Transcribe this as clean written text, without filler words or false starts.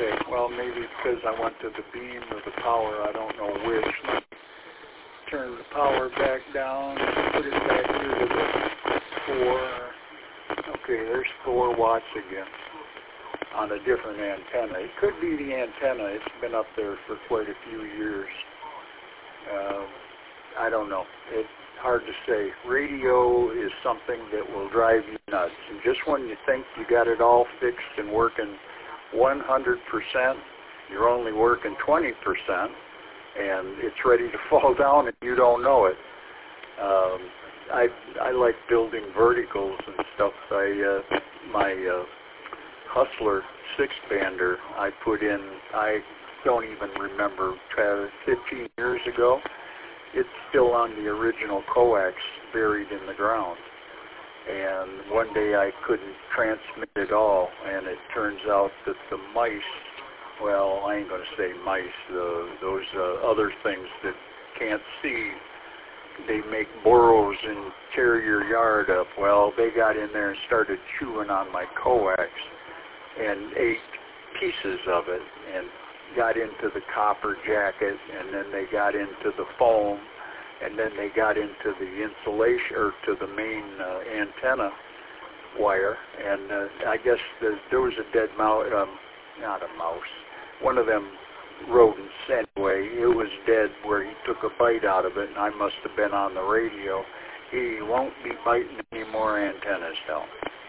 Okay, well, maybe because I went to the beam or the power, I don't know which. Let me turn the power back down, put it back here to the 4. Okay, there's 4 watts again on a different antenna. It could be the antenna. It's been up there for quite a few years. I don't know. It's hard to say. Radio is something that will drive you nuts. And just when you think you got it all fixed and working 100%, you're only working 20%, and it's ready to fall down and you don't know it. I like building verticals and stuff. My Hustler 6-bander I put in, I don't even remember, 15 years ago. It's still on the original coax buried in the ground. And one day I couldn't transmit it all, and it turns out that the mice, well, I ain't going to say mice, those other things that can't see, they make burrows and tear your yard up. Well, they got in there and started chewing on my coax and ate pieces of it and got into the copper jacket, and then they got into the foam, and then they got into the insulation, or to the main antenna wire, and I guess there was a dead mouse, not a mouse, one of them rodents anyway. It was dead where he took a bite out of it, and I must have been on the radio. He won't be biting any more antennas, though.